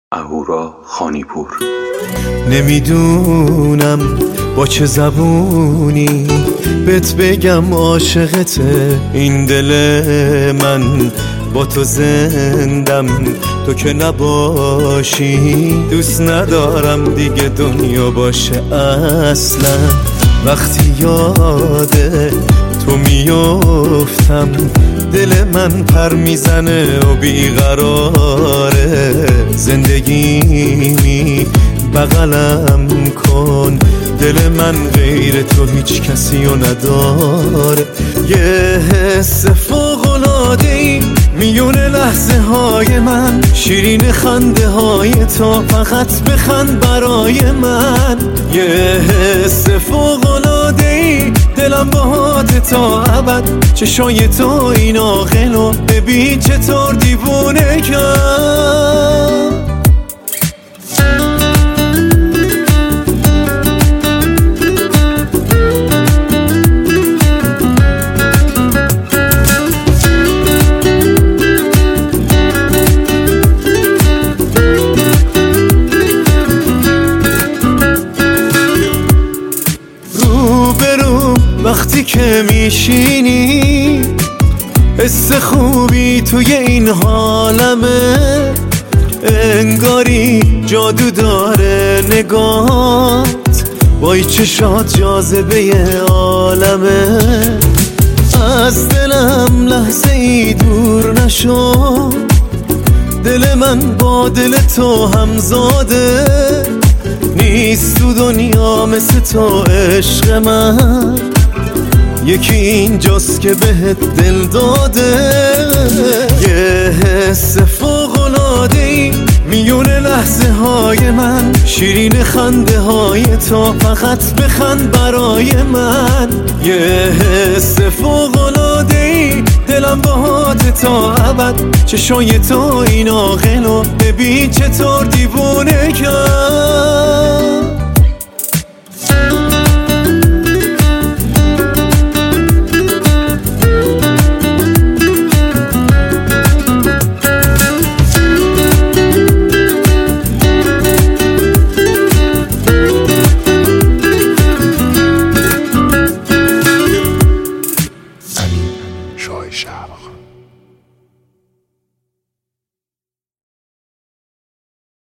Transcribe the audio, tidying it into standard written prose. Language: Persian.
اهورا خانیپور. نمیدونم با چه زبونی بهت بگم عاشقته، این دل من با تو زندم، تو که نباشی دوست ندارم دیگه دنیا باشه اصلا. وقتی یاده تو میافتم دل من پر میزنه و بیقراره، زندگیمی بغلم کن، دل من غیر تو هیچ کسی رو نداره. یه حس فوق‌العاده‌ای میونه لحظه های من، شیرین خنده های تو، فقط بخند برای من. یه حس فوق‌العاده‌ای دلم باهات تا ابد، چشای تو این عاقلو ببین چطور دیوونه کرد. وقتی که میشینی حس خوبی توی این حالمه، انگاری جادو داره نگات، وای چشات جاذبه عالمه. از دلم لحظه ای دور نشو، دل من با دل تو همزاده، نیست تو دنیا مثل تو عشق من، یکی اینجاست که بهت دل داده. یه حس فوق‌العاده‌ای میونه لحظه های من، شیرین خنده های تو، فقط بخند برای من. یه حس فوق‌العاده‌ای دلم باهات تا ابد، چشای تو این عاقلو ببین چطور دیوونه کرد.